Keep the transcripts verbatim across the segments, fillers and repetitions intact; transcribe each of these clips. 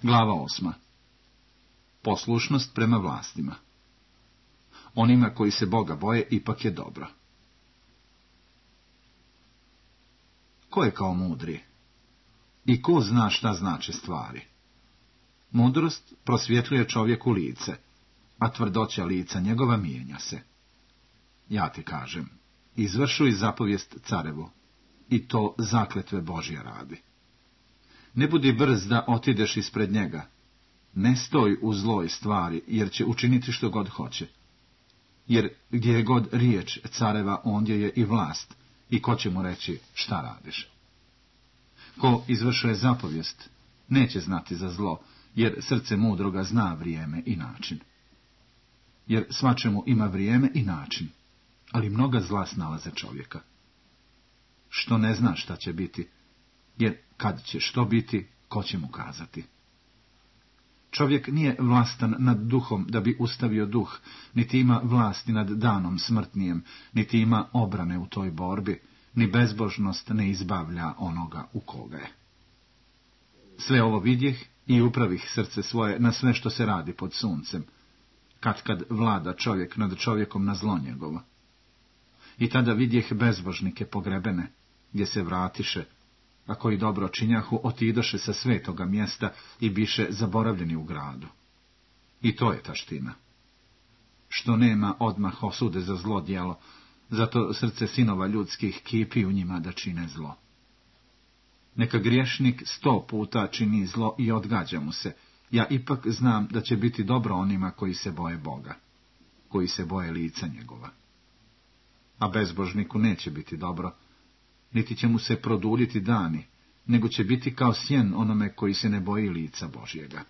Glava osma. Poslušnost prema vlastima. Onima koji se Boga boje ipak je dobro. Ko je kao mudri? I ko zna šta znače stvari? Mudrost prosvjetljuje čovjeku lice, a tvrdoća lica njegova mijenja se. Ja ti kažem, izvršuj zapovijest carevu, i to zakletve Božje radi. Ne budi brz da otideš ispred njega, ne stoj u zloj stvari, jer će učiniti što god hoće. Jer gdje je god riječ careva, ondje je i vlast, i ko će mu reći šta radiš. Ko izvršuje zapovijest, neće znati za zlo, jer srce mudroga zna vrijeme i način. Jer svačemu ima vrijeme i način, ali mnoga zla snalaze čovjeka. Što ne zna šta će biti, jer kad će što biti, ko će mu kazati? Čovjek nije vlastan nad duhom da bi ustavio duh, niti ima vlasti nad danom smrtnijem, niti ima obrane u toj borbi, ni bezbožnost ne izbavlja onoga u koga je. Sve ovo vidjeh i upravih srce svoje na sve što se radi pod suncem, kad kad vlada čovjek nad čovjekom na zlo njegovo. I tada vidjeh bezbožnike pogrebene, gdje se vratiše, a koji dobro činjahu otidoše sa svetoga mjesta i biše zaboravljeni u gradu. I to je taština. Što nema odmah osude za zlo djelo, zato srce sinova ljudskih kipi u njima da čine zlo. Neka griješnik sto puta čini zlo i odgađa mu se, ja ipak znam da će biti dobro onima koji se boje Boga, koji se boje lica njegova. A bezbožniku neće biti dobro, niti će mu se produljiti dani, nego će biti kao sjen onome koji se ne boji lica Božjega.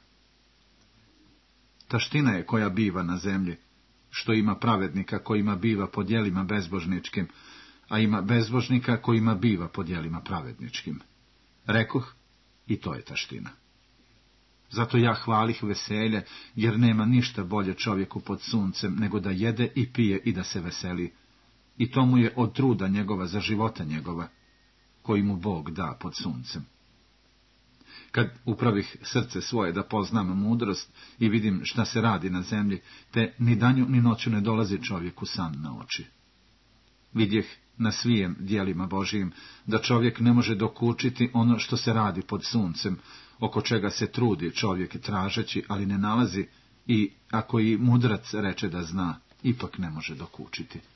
Taština je koja biva na zemlji, što ima pravednika kojima biva po djelima bezbožničkim, a ima bezbožnika kojima biva po djelima pravedničkim. Rekoh, i to je taština. Zato ja hvalih veselje, jer nema ništa bolje čovjeku pod suncem, nego da jede i pije i da se veseli. I to mu je od truda njegova za života njegova, koji mu Bog da pod suncem. Kad upravih srce svoje da poznam mudrost i vidim šta se radi na zemlji, te ni danju ni noću ne dolazi čovjeku san na oči. Vidjeh na svijem djelima Božijim da čovjek ne može dokučiti ono što se radi pod suncem, oko čega se trudi čovjek tražeći, ali ne nalazi, i ako i mudrac reče da zna, ipak ne može dokučiti.